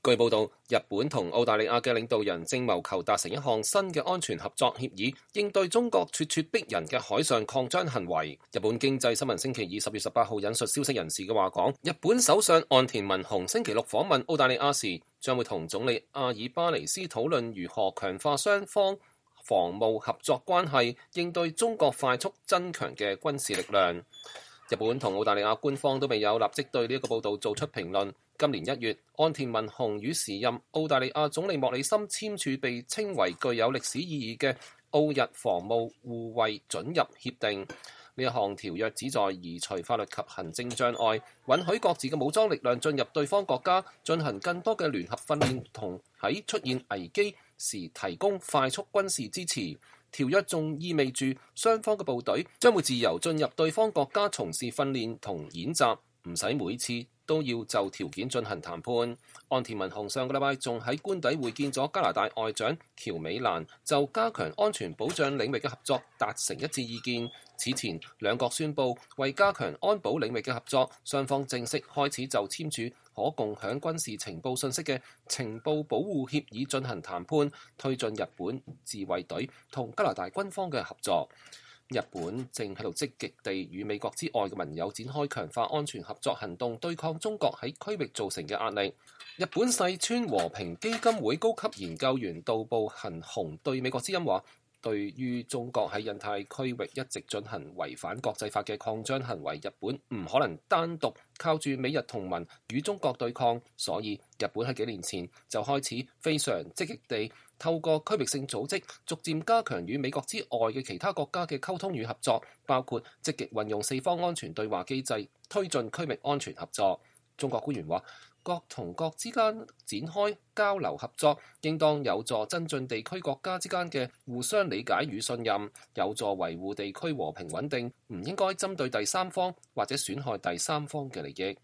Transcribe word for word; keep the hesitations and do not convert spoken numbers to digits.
據報道，日本同澳大利亞嘅領導人正謀求達成一項新嘅安全合作協議，應對中國咄咄逼人嘅海上擴張行為。日本經濟新聞星期二十月十八號引述消息人士嘅話講，日本首相岸田文雄星期六訪問澳大利亞時，將會同總理阿爾巴尼斯討論如何強化雙方防務合作關係，應對中國快速增強嘅軍事力量。日本同澳大利亞官方都未有立即對呢一個報道做出評論。今年一月，岸田文雄與時任澳大利亞總理莫里森簽署被稱為具有歷史意義嘅澳日防務互惠准入協定。呢一項條約旨在移除法律及行政障礙，允許各自嘅武裝力量進入對方國家，進行更多嘅聯合訓練，同喺出現危機時提供快速軍事支持。條約仲意味住雙方嘅部隊將會自由進入對方國家從事訓練同演習，唔使每次都要就條件進行談判。岸田文雄上個禮拜仲喺官邸會見咗加拿大外長喬美蘭，就加強安全保障領域嘅合作達成一致意見。此前兩國宣布為加強安保領域嘅合作，雙方正式開始就簽署可共享軍事情報信息嘅情報保護協議進行談判，推進日本自衛隊同加拿大軍方嘅合作。日本正喺度積極地與美國之外嘅盟友展開強化安全合作行動，對抗中國喺區域造成嘅壓力。日本細川和平基金會高級研究員道部行雄對美國之音話，對於中國喺印太區域一直進行違反國際法嘅擴張行為，日本唔可能單獨靠住美日同盟與中國對抗，所以日本喺幾年前就開始非常積極地透過區域性組織，逐漸加強與美國之外嘅其他國家嘅溝通與合作，包括積極運用四方安全對話機制，推進區域安全合作。中國官員話，國同國之間展開交流合作，應當有助增進地區國家之間嘅互相理解與信任，有助維護地區和平穩定，唔應該針對第三方或者損害第三方嘅利益。